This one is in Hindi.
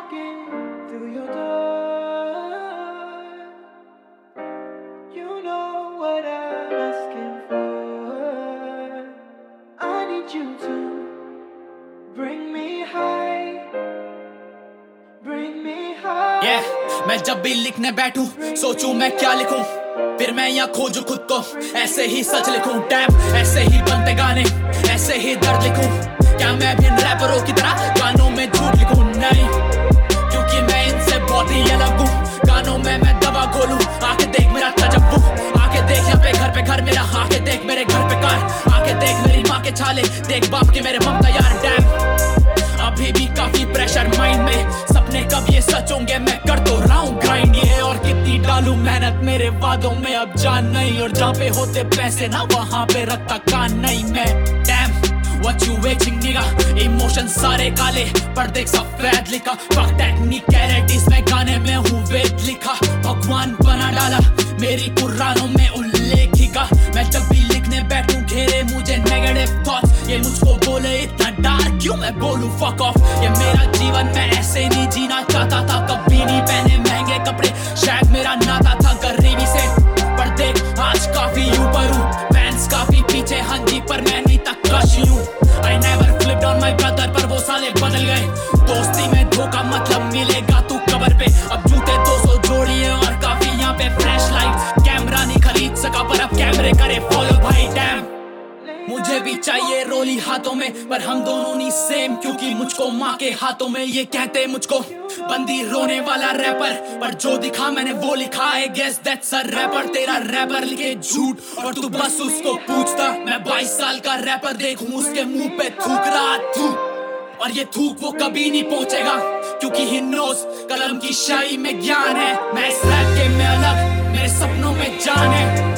walking through your door. You know what I'm asking for. I need you to bring me high, bring me high. Yeah, मैं जब भी लिखने बैठूं सोचूं मैं क्या लिखूं, फिर मैं यहाँ खोजूं खुद को, ऐसे ही सच लिखूं। टैप ऐसे ही बनते गाने, ऐसे ही दर्द लिखूं। क्या मैं भी इन रैपरों की तरह गानों में झूठ लिखूं? नहीं, क्योंकि मैं इनसे बहुत ही अलग हूँ। गानों में मैं दवा घोलूं। आके देख मेरा तजब्बू, आके देख यहाँ पे घर मेरा, आके देख मेरे घर पे कार, आके देख मेरी माँ के छाले, देख बाप के मेरे ममता यार। डैम अभी भी काफी प्रेशर माइंड में, सपने कब ये सच होंगे, मैं कर तो रहा हूँ ग्राइंड ये। और कितनी डालूं मेहनत मेरे वादों में अब जान नहीं, और जहाँ पे होते पैसे ना वहाँ पे रखता कान नहीं मैं। Damn What you waiting nigga, emotion सारे काले पर देख सफेद लिखा। Fuck technicalities में गाने में हूँ वेद लिखा। भगवान बना डाला मेरी पुरानों में उल्लेखिका। मैं जब भी लिखने बैठूं घेरे मुझे नेगेटिव थॉट्स, ये मुझको बोले इतना डार्क क्यों मैं बोलूं fuck off। ये मेरा जीवन मैं ऐसे नहीं जीना चाहता था, कभी नहीं पहने महंगे कपड़े, शायद मेरा नाता था गरीबी से। पर देख आज काफी ऊपर हूँ, फैंस काफी पीछे, हाँ जी पर मैं नहीं तक कशी हूँ। I never flipped on my brother, पर वो साले बदल गए। दोस्ती में धोखा मतलब मिलेगा तू कबर पे। अब जूते 200 जोड़िए और काफी यहाँ पे फ्लैश लाइट। कैमरा नहीं खरीद सका पर अब कैमरे करे फॉलो भाई। डैम मुझे भी चाहिए रोली हाथों में, पर हम दोनों नहीं सेम, क्योंकि मुझको माँ के हाथों में ये कहते मुझको बंदी रोने वाला रैपर। पर जो दिखा मैंने वो लिखा है, गेस दैट्स अ रैपर। तेरा रैपर लिखे झूठ और तू बस उसको पूछता। मैं 22 साल का रैपर देखूं उसके मुंह पे थूक रहा थूक, और ये थूक वो कभी नहीं पहुंचेगा, क्योंकि ही नोस कलम की शाही में ज्ञान है। मैं इस रैप गेम में अलग, मेरे सपनों में जान है।